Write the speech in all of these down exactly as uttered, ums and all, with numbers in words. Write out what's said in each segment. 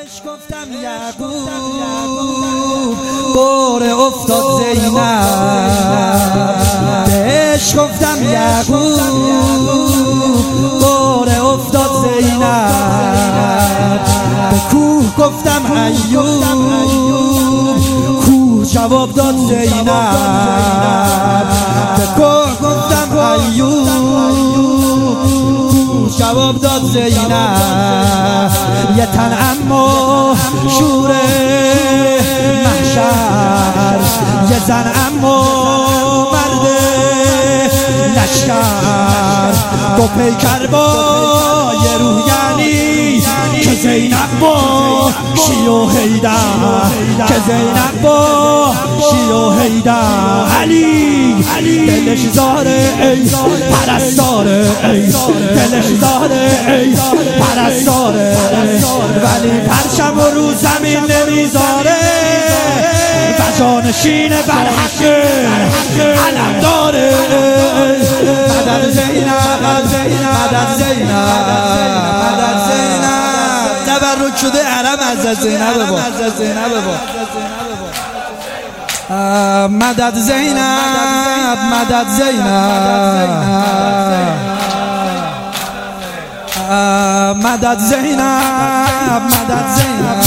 بهش گفتم یعقوب باره افتاد زینب، بهش گفتم یعقوب باره افتاد زینب، به کوه گفتم ایوب کوه جواب داد زینب، به کوه گفتم ایوب جواب داد زینب، یه تن اما شور محشر، یه زن اما مرد لشکر، دو پیکر با یه روح یعنی که زینب با شیر و حیدر، که زینب با شیر و حیدر، علی دلش زاره ای پرستاره، ای دلش زاره ای پرستاره، ولی پرچم رو زمین نمیذاره و جانشین بر حق علم داره. مدد زینب، مدد زینب، مدد زینب، تبرک شده علم از زینب با، مدد زینب، مدد زینب، مدد زینب، مدد زینب،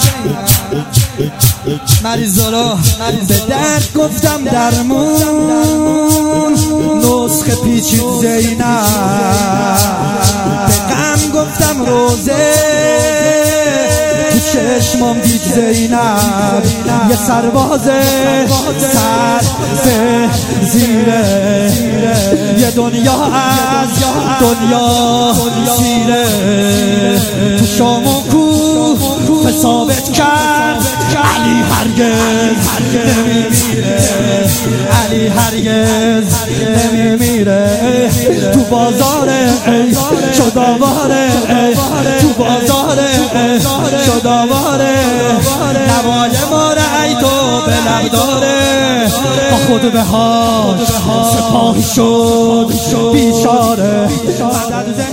مریضا را به درد گفتم درمون، نسخه پیچید زینب، به غم گفتم روزه تو چشمام دید زینب، یه سرباز سر به زیره، یه دنیا از دنیا سیره، تو شام و کوه ثابت کرد علی هرگز نمیمیره، علی هرگز نمیمیره، تو بازار شداواره، تو بازار شداواره، نوال ما رأی تو به لب داره، با خود به هاش سپاهی شد بیچاره.